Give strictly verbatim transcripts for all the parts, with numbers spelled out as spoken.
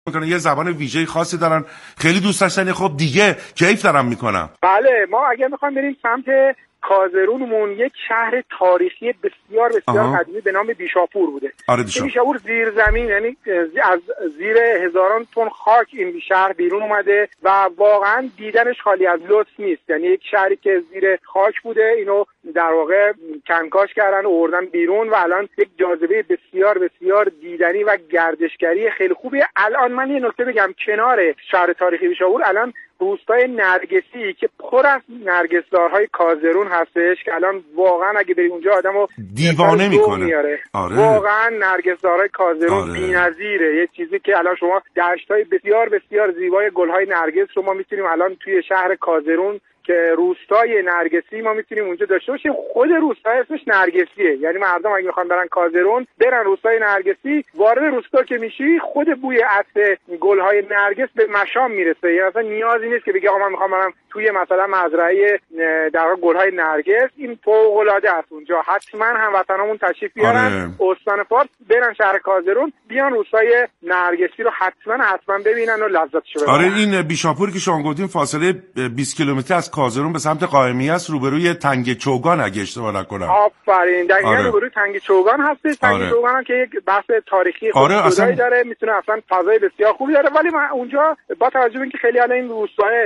میکنن، یه زبان ویژه خاصی دارن، خیلی دوست داشتنی. خب دیگه کیف دارم میکنم. بله، ما اگه میخوایم بریم سمت کازرونمون یک شهر تاریخی بسیار بسیار قدیمی به نام بیشاپور بوده. آره بیشاپور زیر زمین، یعنی از زیر هزاران تن خاک این شهر بیرون اومده و واقعا دیدنش خالی از لطف نیست. یعنی یک شهری که زیر خاک بوده، اینو در واقع کنکاش کردن و آوردن بیرون و الان یک جاذبه بسیار بسیار دیدنی و گردشگری خیلی خوبیه. الان من یه نکته بگم، کنار شهر تاریخی بیشاپور الان روستای نرگسی که پر از نرگسدارهای کازرون هستش که الان واقعا اگه بری اونجا آدمو دیوانه میکنه. آره. واقعا نرگسدارهای کازرون آره. بی‌نظیره. یه چیزی که الان شما دشت‌های بسیار بسیار زیبای گل‌های نرگس رو ما میتونیم الان توی شهر کازرون که روستای نرگسی ما میتونیم اونجا داشته باشیم. خود روستای اسمش نرگسیه، یعنی مردم اگه میخوان برن کازرون برن روستای نرگسی، وارد روستا که میشی خود بوی عطر گل‌های نرگس به مشام میرسه. یعنی اصلا نیازی نیست که بگی آقا من میخوام برم توی مثلا مزرعه در واقع گل‌های نرگس. این فوق‌العاده است اونجا. حتما هموطنامون تشریف بیارن. آره. استان فارس برن شهر کازرون، بیان روستای نرگسی رو حتما حتما ببینن و لذتش ببرن. آره، این بیشاپور که شما گفتین فاصله بیست کیلومتر از کازرون به سمت قائمیه است، روبروی تنگ چوگان اگه اشتباه نکنم. آفرین، دقیقاً. آره. روبروی تنگ چوگان هستش. تنگ آره. چوگان هم که یک بحث تاریخی خودی آره اصلا... داره، میتونه اصلا فضای بسیار خوبی داره. ولی من اونجا با توجه به اینکه خیلی الان این روستای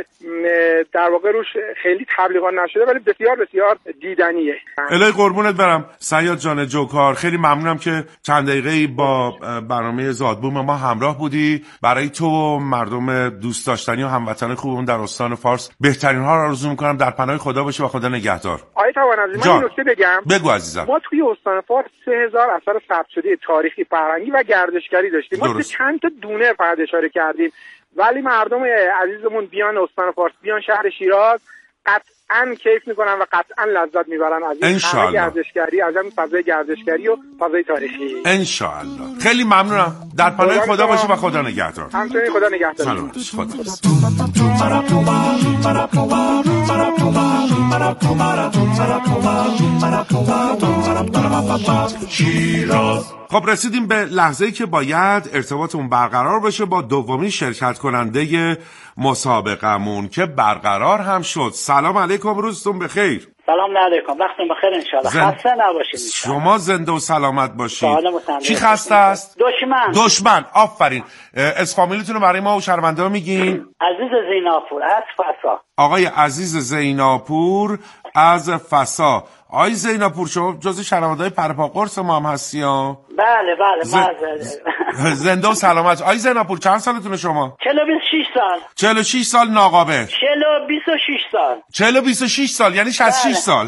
در واقع روش خیلی تبلیغات نشده ولی بسیار بسیار دیدنیه. الهی قربونت برم صیاد جان جوکار، خیلی ممنونم که چند دقیقه‌ای با برنامه زادبوم ما همراه بودی. برای تو و مردم دوست داشتنی و هموطن خوبمون در استان فارس بهترین ها رو آرزو می‌کنم. در پناه خدا باشی و خدا نگهدار. آقای توانعزی، من نکته بگم. بگو عزیزم. ما توی استان فارس سه هزار اثر ثبت شده تاریخی، فرهنگی و گردشگری داشتیم. ما چند تا دونه فقط اشاره کردیم. ولی مردم عزیزمون بیان استان فارس، بیان شهر شیراز، قطعاً کیف میکنن و قطعاً لذت میبرن از این همه گردشگری، از این فضای گردشگری و فضای تاریخی. ان شاء الله. خیلی ممنونم. در پناه خدا, خدا باشی و خدا نگهدار. همچنین خدا نگهدار. سلام. خدا. خب رسیدیم به لحظه‌ای که باید ارتباطمون برقرار بشه با دومین شرکت کننده مسابقمون که برقرار هم شد. سلام علیکم، روزتون بخیر. سلام علیکم، وقتتون بخیر ان شاء الله. زن... خسته نباشید. شما زنده و سلامت باشید. چی خسته است؟ دشمن. دشمن. آفرین. از فامیلیتون رو برای ما و شنونده‌ها میگین؟ عزیز زیناپور از فسا. آقای عزیز زیناپور از فسا. آقای زیناپور، شما جزو شنونده‌های پرپا قرص ما هم هستی ها؟ بله بله. ز... زنده و سلامت. آقای زیناپور چند سالتونه شما؟ چهل و شش سال. چهل و شش سال ناقابل. چهل و بیست و شش سال. چهل و بیست و شش سال یعنی شصت و شش سال.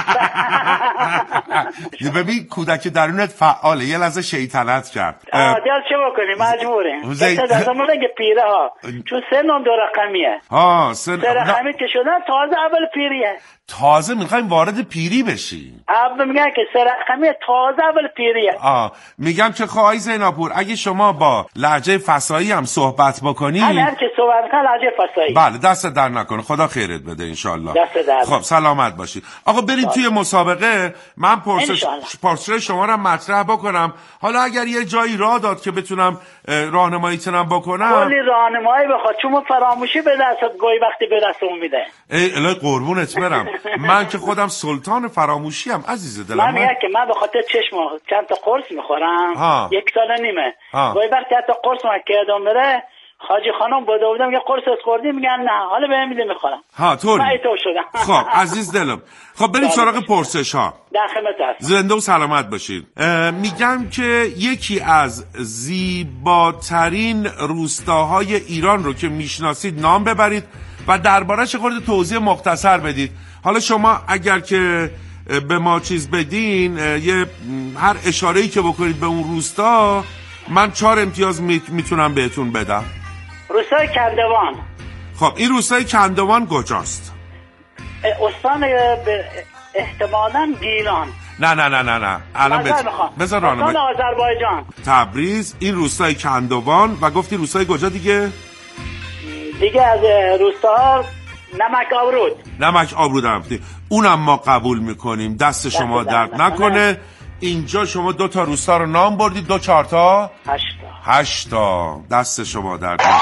ببین کودک درونت فعاله، یه لحظه شیطنت کرد. آه دیال چه بکنی، مجبوریم. زی... دست از مگه پیره ها، چون سنم دو رقمیه. ها سن سه رقمی که شدن تازه اول پیریه. تازه میخوایم وارد پیری بشی. اول میگن که سه رقمی تازه اول پیریه. آه میگم که خواهی زیناپور اگه شما با لهجه فسایی هم صحبت بکنی، هر هر که صحبت کنه لهجه فسایی. بله دست در نکنه، خدا خیرت بده انشالله. دست در. خب سلامت باشی. آقا بریم توی مسابقه. من پرسش پرسش شما رو مطرح بکنم. حالا اگر یه جایی راه داد که بتونم راهنماییتونم بکنم. کلی راهنمایی بخواد، چون فراموشی به دست گوی وقتی به دستمون میده. ای الهی قربونت برم. من که خودم سلطان فراموشی ام عزیز دلم. من میگم که من به خاطر چشم چند تا قرص میخورم. ها. یک سال نیمه. گوی وقتی حتی قرص من که ادام بره، حاجی خانم بوده بودم یه قرص از خوردی، میگن نه حالا بهم میده میخورم. ها طوری. من تو شدم. خب عزیز دلم. خب بریم سراغ پرسش ها. در خدمت هستم. زنده و سلامت باشید. میگم که یکی از زیباترین روستاهای ایران رو که میشناسید نام ببرید و درباره‌اش خورده توضیح مختصر بدید. حالا شما اگر که به ما چیز بدین، یه هر اشاره‌ای که بکنید به اون روستا، من چهار امتیاز میتونم بهتون بدم. روستای کندوان. خب این روستای کندوان کجاست؟ استان به احتمالاً گیلان. نه نه نه نه نه الان بذار راهنمایی. استان آذربایجان. تبریز. این روستای کندوان. و گفتی روستای کجا دیگه؟ دیگه از روستا نمک آبرود. نمک آبرود هم اونم ما قبول میکنیم. دست شما درد نکنه. اینجا شما دو تا روستا رو نام بردید. دو چهار تا هشتا هشتا دست شما درد نکنه.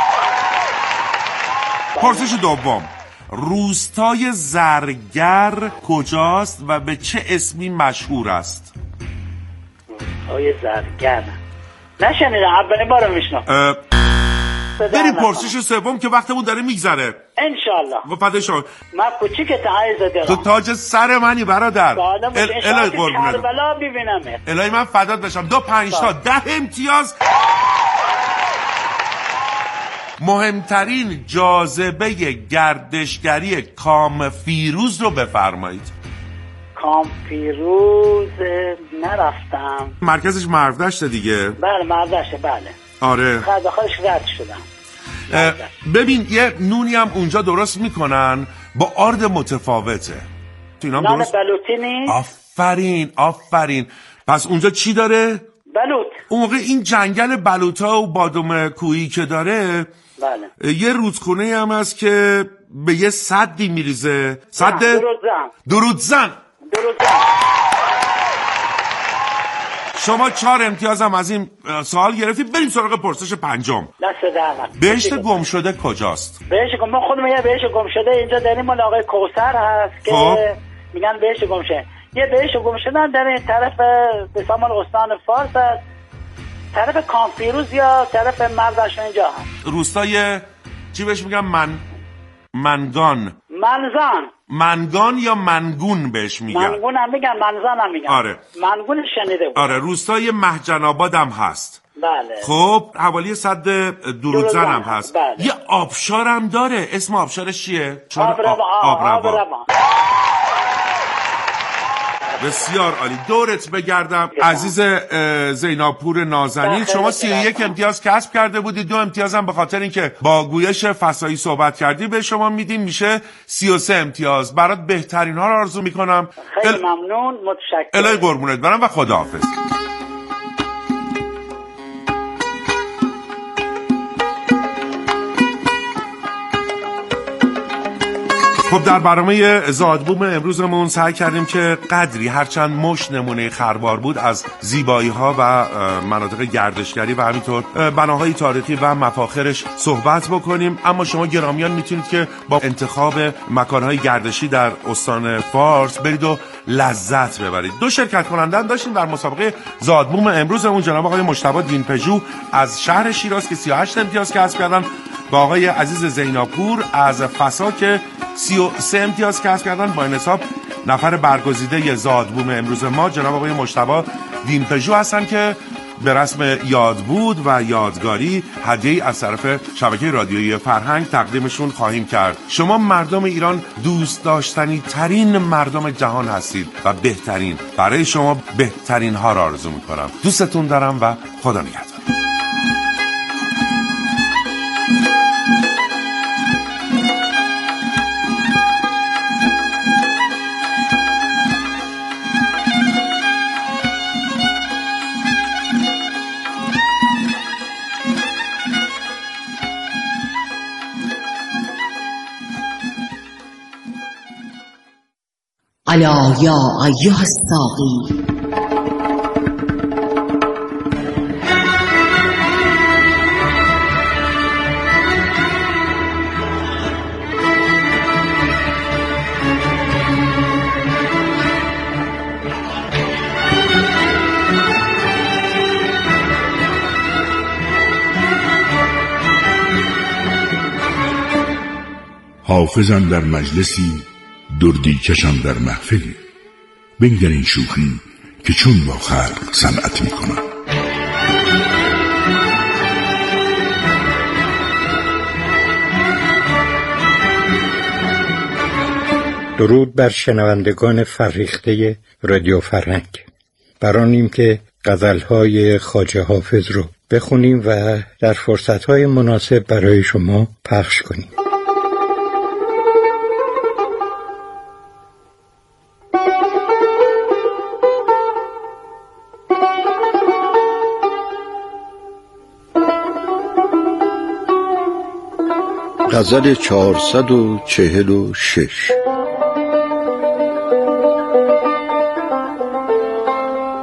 پرسش دوم، روستای زرگر کجاست و به چه اسمی مشهور است؟ روستای زرگر نشنیدم، اولین بار میشنم. بریم پرسش سوم که وقتمون داره میگذره. انشالله. و فدای شما. من کوچیکت عزیز دلم. تو تاج سر منی برادر. الهی قربونت. کربلا ببینم. الهی من فدات بشم. دو پنج تا ده امتیاز. مهمترین جاذبه گردشگری کامفیروز رو بفرمایید. کامفیروز نرفتم. مرکزش مرودشت دیگه. بله مرودشت بله. آره. خداخالش رد شدم. ببین یه نونی هم اونجا درست میکنن با آرد متفاوته. نان بلوطی نیست؟ آفرین آفرین. پس اونجا چی داره؟ بلوط. اون موقع این جنگل بلوطا و بادام کوهی که داره بله. یه رودخونه هم هست که به یه سدی میریزه. سد درودزن. درودزن. درودزن. شما چهار امتیاز هم از این سوال گرفتی. بریم سراغ پرسش پنجم. دست درد. بهشت گم شده کجاست؟ بهشت گم من خودم یه بهشت گم شده اینجا داریم مال آقای کوثر هست که خب. میگن بهشت گم شده. یه بهشت گم شده در این طرف به سامان استان فارس است. طرف کامفیروز یا طرف مرودشت اینجا هست. روستای چی بهش میگن؟ من منگان. منزان. منگان یا منگون بهش میگن. منگون هم میگن، منزان هم میگن. آره. منگون شنیده بود. آره روستای مهجن‌آباد هم هست. بله. خب حوالی سد درودزن هم هست. بله. یه آبشار هم داره. اسم آبشارش چیه؟ آبروان. آبروان. بسیار عالی. دورت بگردم عزیز زیناپور نازنین. شما سی و یک امتیاز کسب کرده بودی. دو امتیاز هم به خاطر اینکه با گویش فصاحی صحبت کردی به شما میدیم، میشه سی و سه امتیاز. برات بهترین ها رو آرزو میکنم. خیلی ال... ممنون. متشکرم. الهی قربونت برم و خداحافظ. خب در برنامه زادبوم امروزمون سعی کردیم که قدری هرچند مش نمونه خربار بود از زیبایی ها و مناطق گردشگری و همینطور بناهای تاریخی و مفاخرش صحبت بکنیم. اما شما گرامیان میتونید که با انتخاب مکانهای گردشی در استان فارس برید و لذت ببرید. دو شرکت کننده داشتیم در مسابقه زادبوم امروزمون، جناب آقای مجتبی دینپژو از شهر شیراز که سی و هشت امتیاز کسب کردن، با آقای عزیز زیناپور از فسا که سی و سه امتیاز کسب کردن. با این حساب نفر برگزیده زادبوم امروز ما جناب آقای مجتبی دینپژو هستن که به رسم یادبود و یادگاری هدیه‌ای از طرف شبکه رادیویی فرهنگ تقدیمشون خواهیم کرد. شما مردم ایران دوست داشتنی ترین مردم جهان هستید و بهترین. برای شما بهترین ها را آرزو میکنم. دوستتون دارم و خدا نگهدار. الا یا ایها الساقی حافظم در مجلسی دردی کشم در محفلی، بنگر این شوخی که چون با خلق صنعت می کنم. درود بر شنوندگان فرهیخته رادیو فرهنگ. برانیم که غزلهای خواجه حافظ رو بخونیم و در فرصتهای مناسب برای شما پخش کنیم. غزل چهارصد و چهل و شش.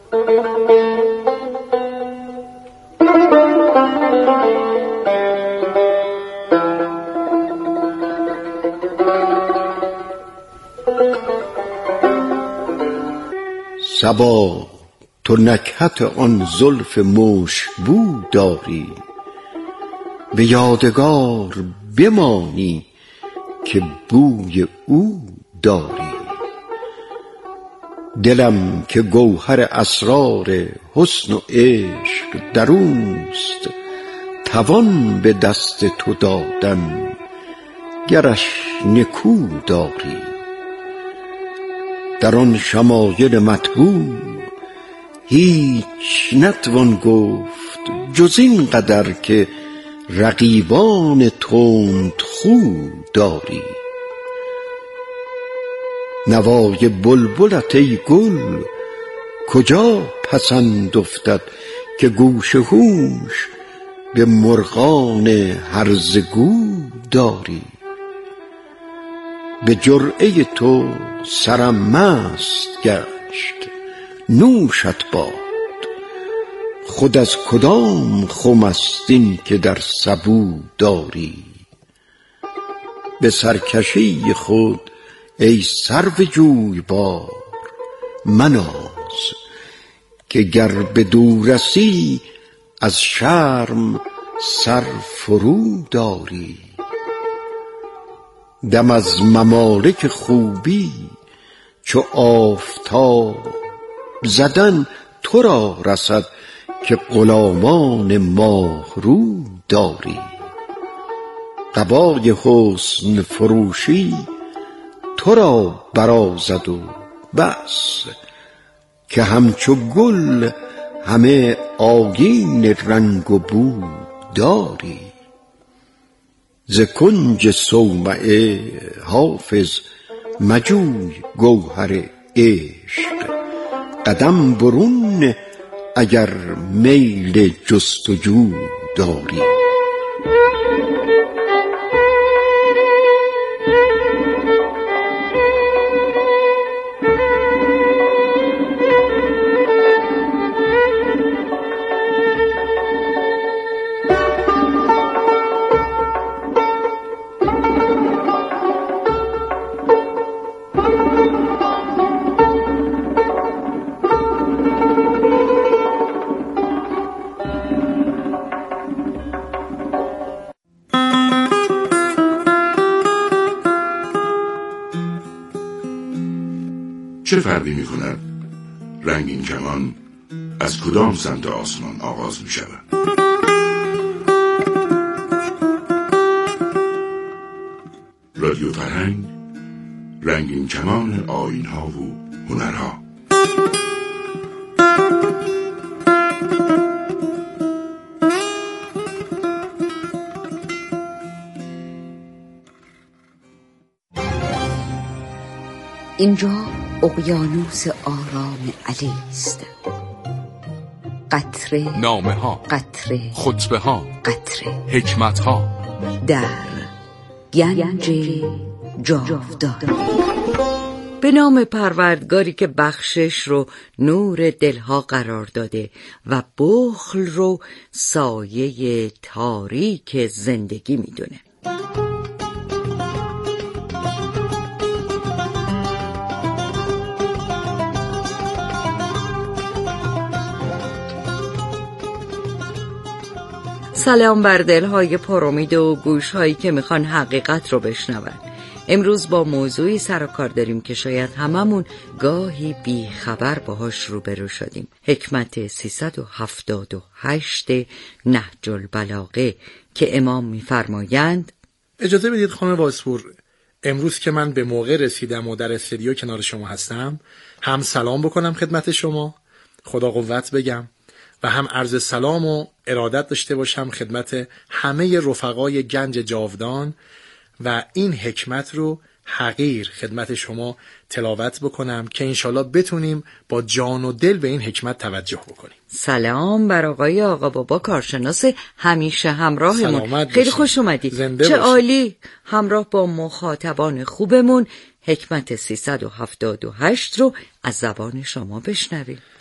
صبا تو نکهت آن زلف مشکبو داری، به یادگار بمانی که بوی او داری. دلم که گوهر اسرار حسن و عشق دروست، توان به دست تو دادن گرش نکو داری. در آن شمایل مطبوع هیچ نتوان گفت جز این قدر که رقیبان تندخو داری. نوای بلبلت ای گل کجا پسند افتد که گوش هوش به مرغان هرزه گو داری. به جرعه تو سرم مست گشت نوشت باد، خود از کدام خم است این که در سبو داری. به سرکشی خود ای سرو جویبار مناز، که گر به دور رسی از شرم سر فرو داری. دم از ممالک خوبی چو آفتاب زدن تو را رسد که غلامان ماه رو داری. قبای حسن فروشی تو را برازد و بس، که همچو گل همه آیین رنگ و بو داری. ز کنج صومعه حافظ مجوی گوهر عشق، قدم برون اگر میل جستجو داری. چه فرقی می کند رنگین کمان از کدام سمت آسمان آغاز می شود؟ رادیو فرهنگ، رنگین کمان آیین‌ها و هنرها. اینجا اقیانوس آرام علی است. قطره نامه ها، قطره خطبه ها، قطره حکمت ها در گنج جاودان. به نام پروردگاری که بخشش رو نور دلها قرار داده و بخل رو سایه تاریک زندگی میدونه. سلام بر دلهای پرامید و گوشهایی که میخوان حقیقت رو بشنون. امروز با موضوعی سر و کار داریم که شاید هممون گاهی بی خبر باهاش روبرو شدیم. حکمت سیصد و هفتاد و هشت نهج البلاغه که امام میفرمایند: اجازه بدید خانم واسپور، امروز که من به موقع رسیدم و در استودیو کنار شما هستم، هم سلام بکنم خدمت شما، خدا قوت بگم، و هم عرض سلام و ارادت داشته باشم خدمت همه رفقای گنج جاودان و این حکمت رو حقیر خدمت شما تلاوت بکنم که انشالله بتونیم با جان و دل به این حکمت توجه بکنیم. سلام بر آقای آقا بابا کارشناس همیشه همراهمون. خیلی خوش اومدید. چه عالی، همراه با مخاطبان خوبمون حکمت سیصد و هفتاد و هشت رو از زبان شما بشنویم.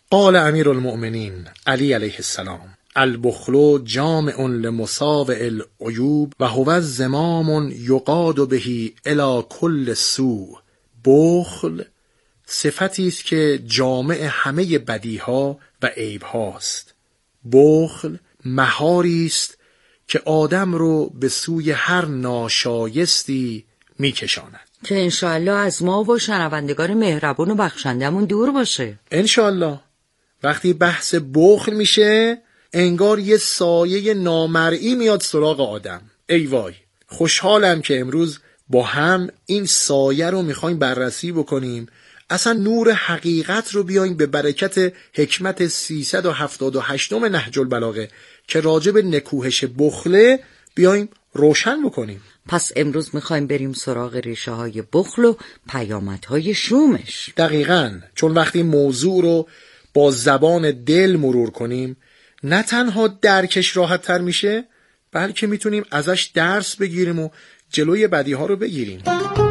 قال امیر المؤمنین علی علیه السلام: البخل جامع لمساوئ العیوب و هو الزمام یقاد به الی کل سوء. بخل صفتی است که جامع همه بدیها و عیب هاست. بخل مهاری است که آدم رو به سوی هر ناشایستی میکشاند. که انشاءالله از ما و شنوندگان مهربون و بخشندمون دور باشه. انشاءالله. وقتی بحث بخل میشه انگار یه سایه نامرئی میاد سراغ آدم. ای وای، خوشحالم که امروز با هم این سایه رو میخوایم بررسی بکنیم، اصلا نور حقیقت رو بیایم به برکت حکمت سیصد و هفتاد و هشت نهج البلاغه که راجع به نکوهش بخله بیایم روشن بکنیم. پس امروز میخوایم بریم سراغ ریشه های بخل و پیامدهای شومش. دقیقاً، چون وقتی موضوع رو با زبان دل مرور کنیم نه تنها درکش راحت تر میشه، بلکه میتونیم ازش درس بگیریم و جلوی بدیها رو بگیریم.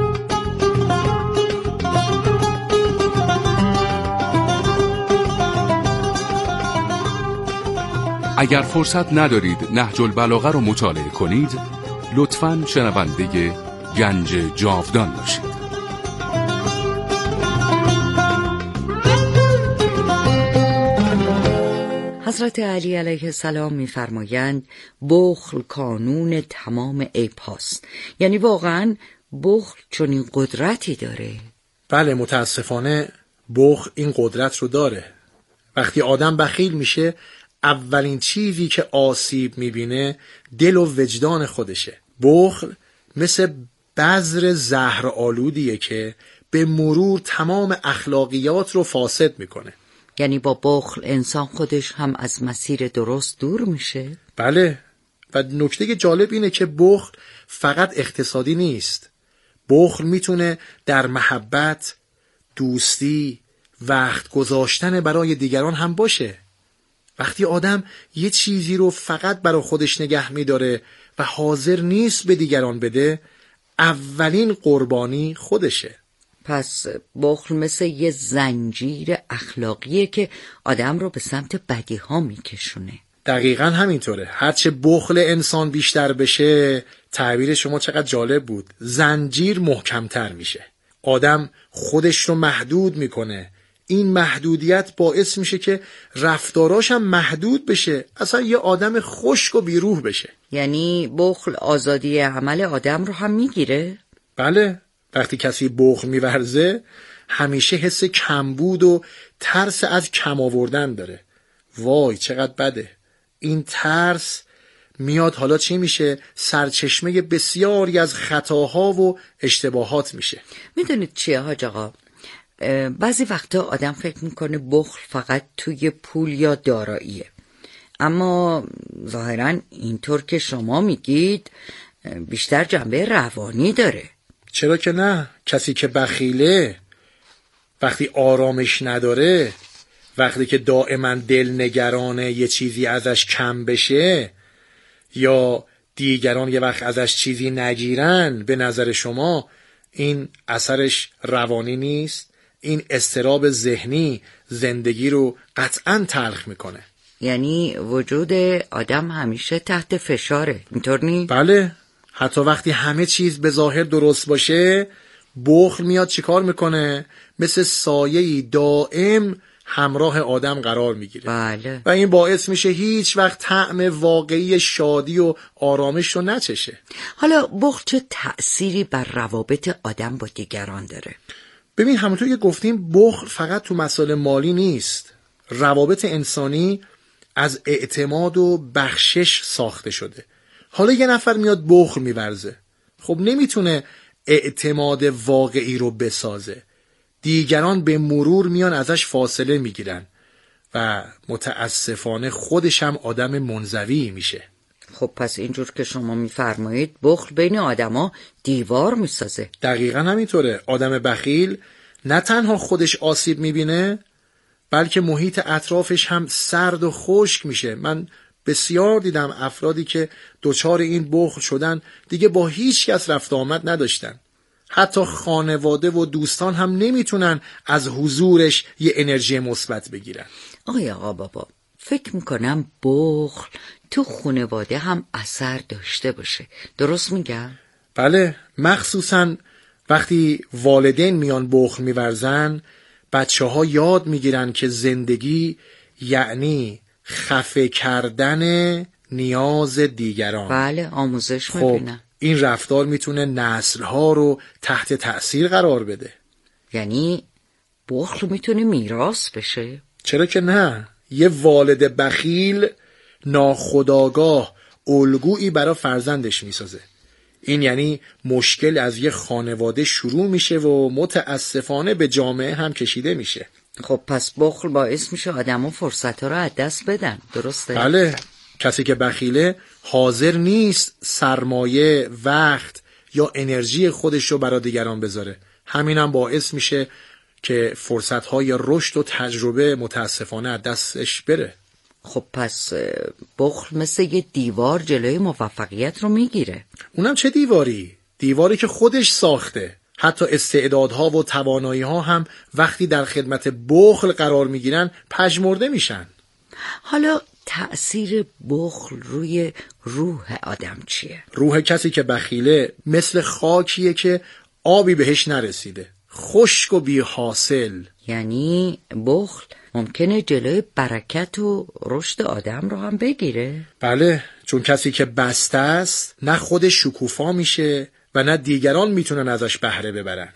اگر فرصت ندارید نهج البلاغه رو مطالعه کنید، لطفاً شنونده گنج جاودان باشید. حضرت علی علیه السلام می‌فرمایند بخل کانون تمام عیب هاست. یعنی واقعاً بخل چنین قدرتی داره؟ بله، متاسفانه بخل این قدرت رو داره. وقتی آدم بخیل میشه اولین چیزی که آسیب میبینه دل و وجدان خودشه. بخل مثل بذر زهرآلودیه که به مرور تمام اخلاقیات رو فاسد میکنه. یعنی با بخل انسان خودش هم از مسیر درست دور میشه؟ بله، و نکته جالب اینه که بخل فقط اقتصادی نیست. بخل میتونه در محبت، دوستی، وقت گذاشتن برای دیگران هم باشه. وقتی آدم یه چیزی رو فقط برای خودش نگه میداره و حاضر نیست به دیگران بده، اولین قربانی خودشه. پس بخل مثل یه زنجیر اخلاقیه که آدم رو به سمت بدی ها میکشونه. دقیقاً همینطوره. هرچه بخل انسان بیشتر بشه، تعبیر شما چقدر جالب بود، زنجیر محکمتر میشه. آدم خودش رو محدود میکنه. این محدودیت باعث میشه که رفتاراش هم محدود بشه، اصلا یه آدم خشک و بیروح بشه. یعنی بخل آزادی عمل آدم رو هم میگیره؟ بله، وقتی کسی بخل میورزه همیشه حس کمبود و ترس از کم آوردن داره. وای چقدر بده. این ترس میاد حالا چی میشه؟ سرچشمه بسیاری از خطاها و اشتباهات میشه. میدونید چیه حاج آقا؟ بعضی وقتا آدم فکر میکنه بخل فقط توی پول یا داراییه، اما ظاهرا اینطور که شما میگید بیشتر جنبه روانی داره. چرا که نه؟ کسی که بخیله، وقتی آرامش نداره، وقتی که دائما دل نگرانه یه چیزی ازش کم بشه یا دیگران یه وقت ازش چیزی نگیرن، به نظر شما این اثرش روانی نیست؟ این اضطراب ذهنی زندگی رو قطعاً تلخ میکنه. یعنی وجود آدم همیشه تحت فشاره، اینطور نی؟ بله، حتی وقتی همه چیز به ظاهر درست باشه، بخل میاد چیکار میکنه؟ مثل سایه‌ای دائم همراه آدم قرار میگیره. بله. و این باعث میشه هیچ وقت طعم واقعی شادی و آرامش رو نچشه. حالا بخل چه تأثیری بر روابط آدم با دیگران داره؟ ببین، همونطور که گفتیم بخل فقط تو مسائل مالی نیست. روابط انسانی از اعتماد و بخشش ساخته شده. حالا یه نفر میاد بخل میورزه، خب نمیتونه اعتماد واقعی رو بسازه. دیگران به مرور میان ازش فاصله میگیرن و متاسفانه خودش هم آدم منزوی میشه. خب پس اینجور که شما میفرمایید بخل بین آدما دیوار میسازه. دقیقاً همینطوره. آدم بخیل نه تنها خودش آسیب میبینه، بلکه محیط اطرافش هم سرد و خشک میشه. من بسیار دیدم افرادی که دچار این بخل شدن دیگه با هیچ کس رفت آمد نداشتن. حتی خانواده و دوستان هم نمیتونن از حضورش یه انرژی مثبت بگیرن. آقای آقا بابا، فکر میکنم بخل تو خانواده هم اثر داشته باشه. درست میگم؟ بله، مخصوصا وقتی والدین میان بخل میورزن، بچه ها یاد میگیرن که زندگی یعنی خفه کردن نیاز دیگران. بله، آموزش خب میبینن. این رفتار میتونه نسل‌ها رو تحت تأثیر قرار بده. یعنی بخل میتونه میراث بشه؟ چرا که نه. یه والد بخیل ناخودآگاه الگویی برای فرزندش میسازه. این یعنی مشکل از یه خانواده شروع میشه و متاسفانه به جامعه هم کشیده میشه. خب پس بخل باعث میشه آدمو فرصت‌ها رو از دست بدن. درسته؟ بله، کسی که بخیله حاضر نیست سرمایه، وقت یا انرژی خودش رو برای دیگران بذاره. همین هم باعث میشه که فرصت‌های رشد و تجربه متاسفانه از دستش بره. خب پس بخل مثل یه دیوار جلوی موفقیت رو میگیره. اونم چه دیواری؟ دیواری که خودش ساخته. حتی استعدادها و توانایی‌ها هم وقتی در خدمت بخل قرار میگیرن پژمرده میشن. حالا تأثیر بخل روی روح آدم چیه؟ روح کسی که بخیله مثل خاکیه که آبی بهش نرسیده، خشک و بی حاصل. یعنی بخل ممکنه جلوی برکت و رشد آدم رو هم بگیره؟ بله، چون کسی که بسته است نه خودش شکوفا میشه و نه دیگران میتونن ازش بهره ببرن.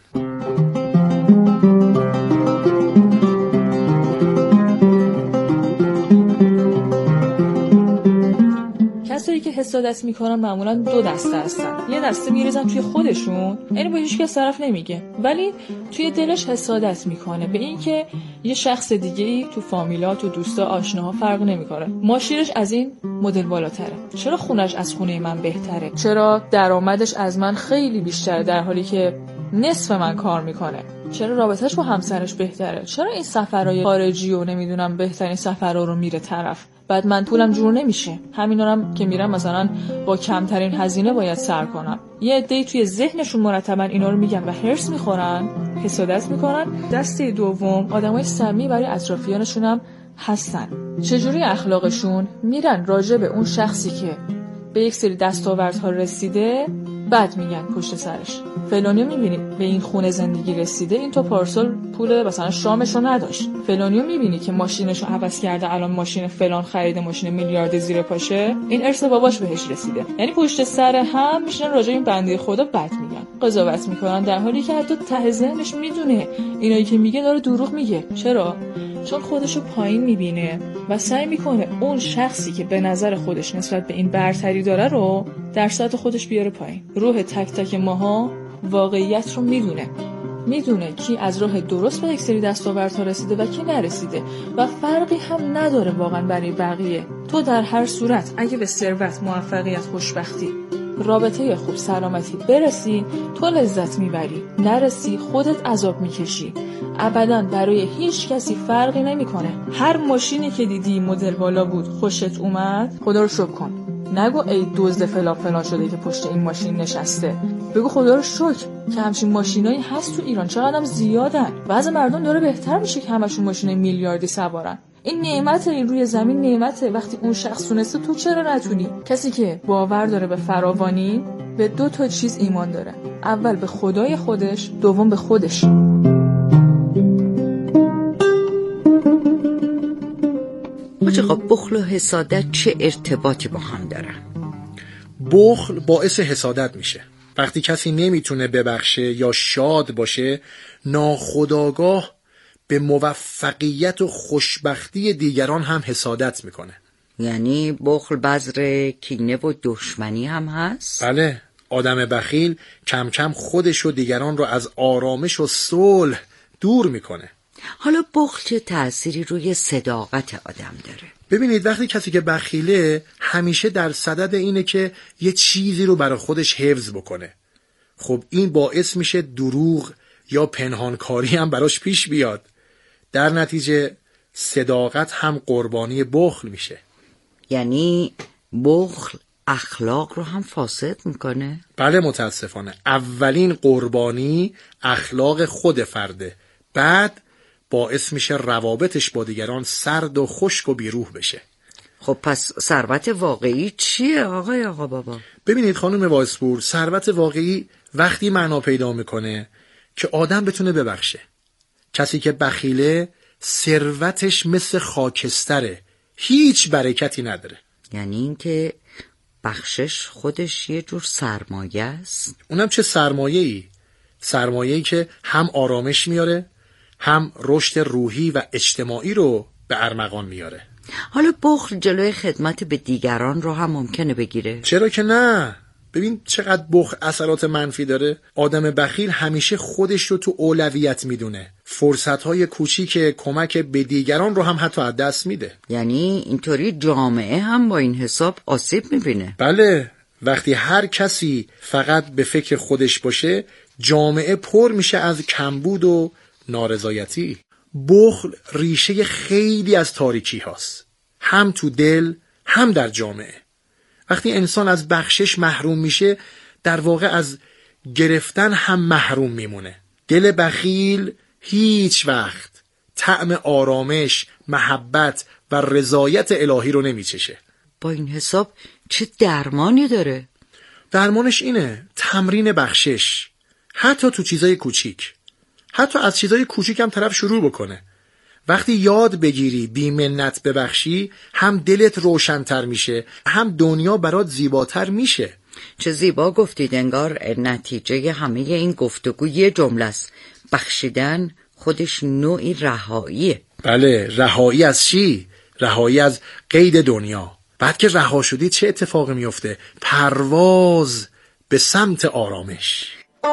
کسایی که حسادت میکنن معمولا دو دسته هستن. یه دسته میریزن توی خودشون، یعنی با هیچ کس طرف نمیگه، ولی توی دلش حسادت میکنه به این که یه شخص دیگه‌ای تو فامیلات و دوستا آشناها فرق نمیکنه، ماشینش از این مدل بالاتره، چرا خونش از خونه من بهتره، چرا درآمدش از من خیلی بیشتره در حالی که نصف من کار میکنه، چرا رابطهش با همسرش بهتره، چرا این سفرهای خارجی و نمیدونم بهترین سفرها رو میره طرف، بعد من پولم جور نمیشه، همینا هم که میرم مثلا با کمترین هزینه باید سر کنم. یه عده‌ای توی ذهنشون مرتبا اینا رو میگن و هرس میخورن، حسادت میکنن. دسته دوم آدمای سمی برای اطرافیانشون هم هستن. چجوری اخلاقشون؟ میرن راجع به اون شخصی که به یک سری دستاوردها رسیده بعد میگن پشت سرش، فلانیو میبینی به این خونه زندگی رسیده، این تا پارسال پول مثلا شامشو نداشت، فلانیو میبینی که ماشینشو عوض کرده الان ماشین فلان خریده، ماشین میلیارد زیر پاشه، این ارث باباش بهش رسیده. یعنی پشت سر هم میشن راجع به این بنده خدا بد میگن، قضاوت میکنن، در حالی که حتی ته ذهنش میدونه اینایی که میگه داره دروغ میگه. چرا؟ چون خودشو پایین میبینه و سعی میکنه اون شخصی که به نظر خودش نسبت به این برتری داره رو در سطح خودش بیاره پایین. روح تک تک ماها واقعیت رو میدونه، میدونه کی از راه درست به یک سری دستاوردها رسیده و کی نرسیده و فرقی هم نداره واقعا برای بقیه. تو در هر صورت اگه به ثروت، موفقیت، خوشبختی، رابطه خوب، سلامتی برسی، تو لذت میبری، نرسی خودت عذاب میکشی. ابداً برای هیچ کسی فرقی نمیکنه. هر ماشینی که دیدی مدل بالا بود خوشت اومد، خدا رو شکر کن. نگو ای دزد فلان فلان شده که پشت این ماشین نشسته. بگو خدا رو شکر که همچین ماشینایی هست تو ایران، چقدرم زیادن. بعضی مردم داره بهتر میشه که همشون ماشین میلیاردی سوارن. این نعمت، این روی زمین نعمته. وقتی اون شخص تونسته تو چرا نتونی؟ کسی که باور داره به فراوانی به دو تا چیز ایمان داره، اول به خدای خودش، دوم به خودش. آقا بخل و حسادت چه ارتباطی با هم دارن؟ بخل باعث حسادت میشه. وقتی کسی نمیتونه ببخشه یا شاد باشه، ناخودآگاه به موفقیت و خوشبختی دیگران هم حسادت میکنه. یعنی بخل بذر کینه و دشمنی هم هست؟ بله، آدم بخیل کم کم خودش و دیگران رو از آرامش و صلح دور میکنه. حالا بخل چه تأثیری روی صداقت آدم داره؟ ببینید، وقتی کسی که بخیله همیشه در صدد اینه که یه چیزی رو برای خودش حفظ بکنه، خب این باعث میشه دروغ یا پنهانکاری هم براش پیش بیاد. در نتیجه صداقت هم قربانی بخل میشه. یعنی بخل اخلاق رو هم فاسد میکنه؟ بله متاسفانه. اولین قربانی اخلاق خود فرده، بعد باعث میشه روابطش با دیگران سرد و خشک و بیروح بشه. خب پس ثروت واقعی چیه آقای آقا بابا؟ ببینید خانم وایسپور، ثروت واقعی وقتی معنا پیدا میکنه که آدم بتونه ببخشه. کسی که بخیله ثروتش مثل خاکستره، هیچ برکتی نداره. یعنی این که بخشش خودش یه جور سرمایه است؟ اونم چه سرمایه‌ای؟ سرمایه‌ای که هم آرامش میاره، هم رشد روحی و اجتماعی رو به ارمغان میاره. حالا بخل جلوی خدمت به دیگران رو هم ممکنه بگیره؟ چرا که نه؟ ببین چقدر بخل اثرات منفی داره. آدم بخیل همیشه خودش رو تو اولویت میدونه، فرصت‌های کوچیک کمک به دیگران رو هم حتی از دست میده. یعنی اینطوری جامعه هم با این حساب آسیب میبینه؟ بله، وقتی هر کسی فقط به فکر خودش باشه، جامعه پر میشه از کمبود و نارضایتی. بخل ریشه خیلی از تاریکی هاست، هم تو دل هم در جامعه. وقتی انسان از بخشش محروم میشه، در واقع از گرفتن هم محروم میمونه. دل بخیل هیچ وقت طعم آرامش، محبت و رضایت الهی رو نمیچشه. با این حساب چه درمانی داره؟ درمانش اینه تمرین بخشش، حتی تو چیزای کوچیک. حتی از چیزای کوچیک هم طرف شروع بکنه. وقتی یاد بگیری بی منت ببخشی، هم دلت روشن‌تر میشه، هم دنیا برات زیباتر میشه. چه زیبا گفتید. انگار نتیجه همه این گفتگو یه جمله است: بخشیدن خودش نوعی رهاییه. بله، رهایی از چی؟ رهایی از قید دنیا. بعد که رها شدی چه اتفاقی میفته؟ پرواز به سمت آرامش.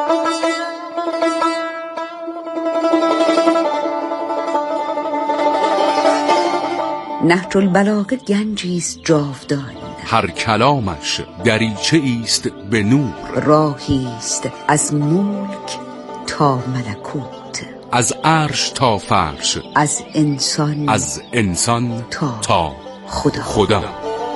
نهج البلاغه گنجی است جاودان، هر کلامش دریچه است به نور. راهی است از ملک تا ملکوت، از عرش تا فرش، از انسان از انسان تا, تا خدا, خدا.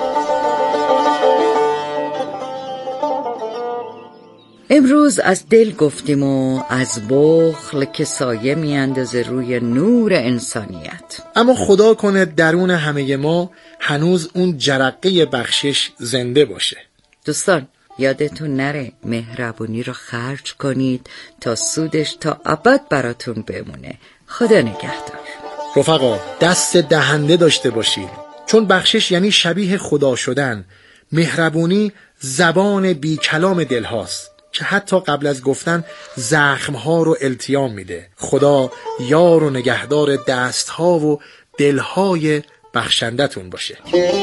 امروز از دل گفتیم و از بخل که سایه میاندازه روی نور انسانیت. اما خدا کنه درون همه ما هنوز اون جرقه بخشش زنده باشه. دوستان یادتون نره مهربونی رو خرج کنید تا سودش تا ابد براتون بمونه. خدا نگهدار. رفقا دست دهنده داشته باشید، چون بخشش یعنی شبیه خدا شدن. مهربونی زبان بی کلام دل هاست که حتی قبل از گفتن زخمها رو التیام میده. خدا یار و نگهدار دستها و دلهای بخشندتون باشه.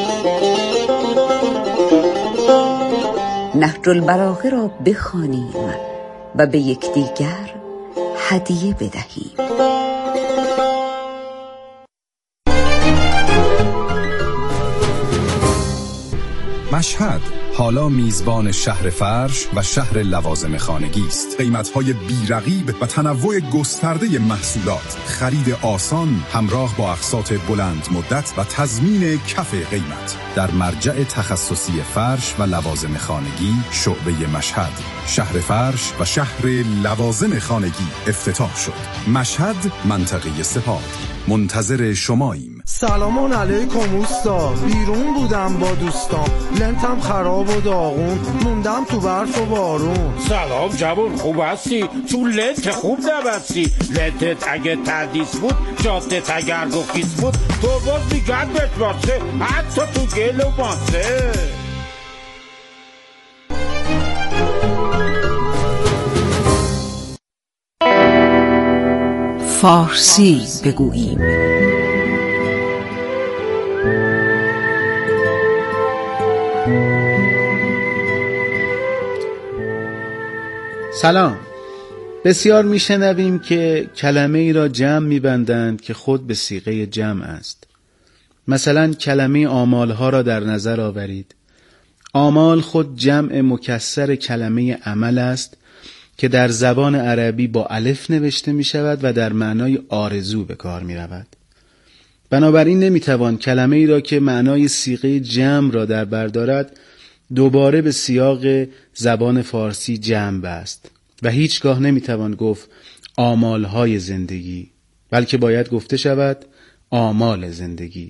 نهج البلاغه را بخوانیم و به یکدیگر هدیه بدهیم. مشهد حالا میزبان شهر فرش و شهر لوازم خانگی است. قیمت‌های بی‌رقیب و تنوع گسترده محصولات، خرید آسان همراه با اقساط بلند مدت و تضمین کف قیمت. در مرجع تخصصی فرش و لوازم خانگی شعبه مشهد، شهر فرش و شهر لوازم خانگی افتتاح شد. مشهد، منطقه سپاه. منتظر شماییم. سلام علیکم اوستا، بیرون بودم با دوستان، لنتم خراب و داغون، موندم تو برف و بارون. سلام جوان، خوب هستی؟ تو لنت خوب نبستی. لنتت اگه تردیس بود، جادت اگر رخیص بود، تو باز میگن بشماسه، حتی تو گل و ماسه. فارسی بگوییم. سلام. بسیار میشنویم که کلمه ای را جمع میبندند که خود به صیغه جمع است. مثلا کلمه آمالها را در نظر آورید. آمال خود جمع مکسر کلمه عمل است که در زبان عربی با الف نوشته می شود و در معنای آرزو به کار می رود. بنابراین نمی توان کلمه ای را که معنای صیغه جمع را در بر دارد دوباره به سیاق زبان فارسی جمع بست و هیچگاه نمیتوان گفت آمالهای زندگی، بلکه باید گفته شود آمال زندگی.